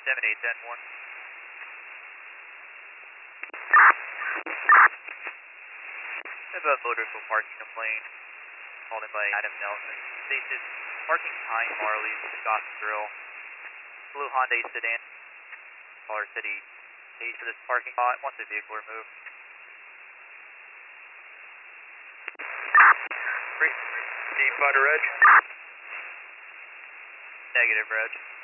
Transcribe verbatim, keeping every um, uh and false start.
seven eight ten one. About motorcycle parking complaint called in by Adam Nelson. Stated parking behind Marley's Scott Grill. Blue Hyundai sedan. Caller said he paid for this parking lot once the vehicle removed. Great. Can you find a reg? Negative, reg.